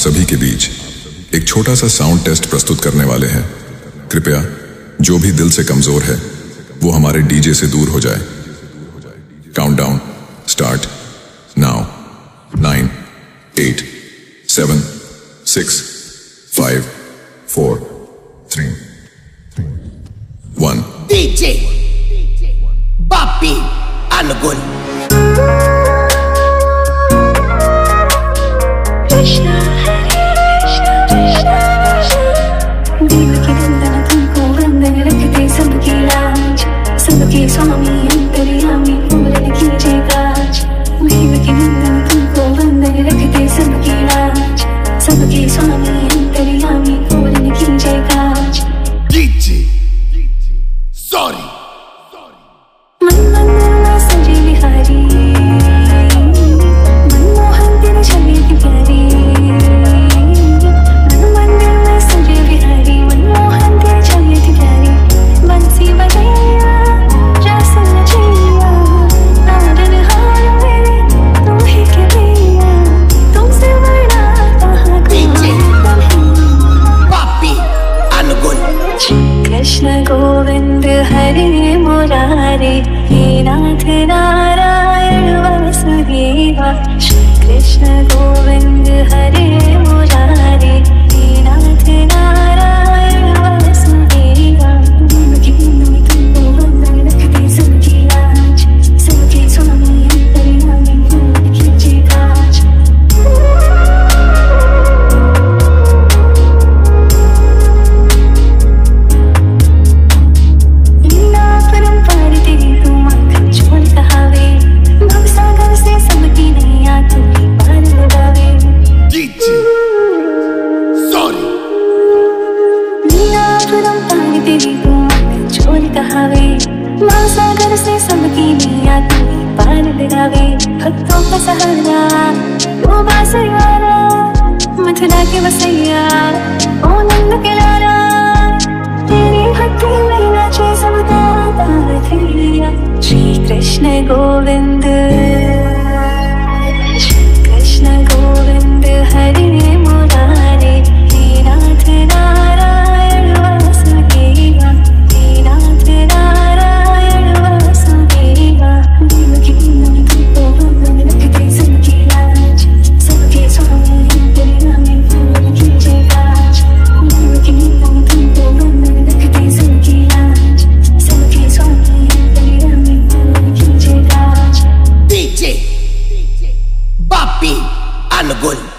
सभी के बीच एक छोटा सा साउंड टेस्ट प्रस्तुत करने वाले हैं। कृपया जो भी दिल से कमजोर है वो हमारे डीजे से दूर हो जाए। Countdown start now. 9, 8, 7, 6, 5, 4, 3, 1। DJ Bapi Anugul। Krishna Krishna Devaki नंदन तुमको वंदन रखते सबकी लाज, सबके स्वामी अंतर्यामी पूरन कीजिए काज। देव की नंदन तुमको वंदन रखते सबकी लाज, सबके स्वामी अंतर्यामी पूरन कीजिए काज। DJ Sorry मन मंदिर में सजे बिहारी, मनमोहन तेरे छवि की प्यारी। मन मंदिर में सजे बिहारी, मनमोहन तेरे छवि की प्यारी। बंसी बजैया रस नचैया, नारन हार मेरे तुम ही के भैया। तुमसे बड़ा कहाँ DJ Bapi Anugul। Krishna Govind हरे मुरारे, हे नाथ नारायण वासुदेवा। श्री कृष्ण गोविंद हरे मुरारे, हे नाथ नारायण वासुदेवा। उनकी उन्नति तुमको वंदन रखते सबकी लाज, सबके स्वामी अंतर्यामी पूरन कीजिए काज। DJ Sorry सागर से सबकी नैया तू ही पार लगावे। भक्तों का सहारा तू बासुरा, मथुरा के बसैया ओ नंद के लाला। तेरी भक्ति में नाचे सब गाता थैया। श्री कृष्ण गोविंद, श्री कृष्ण गोविंद हरे मुरारे, हे नाथ नारायण वासुदेवा। हे नाथ नारायण वासुदेवा। देव की नंदन तुमको वंदन रखते सबकी लाज, सबके स्वामी अंतर्यामी पूरन कीजिए काज। देव की नंदन तुमको वंदन रखते सबकी लाज, सबके स्वामी अंतर्यामी पूरन कीजिए काज। DJ Bapi Anugul।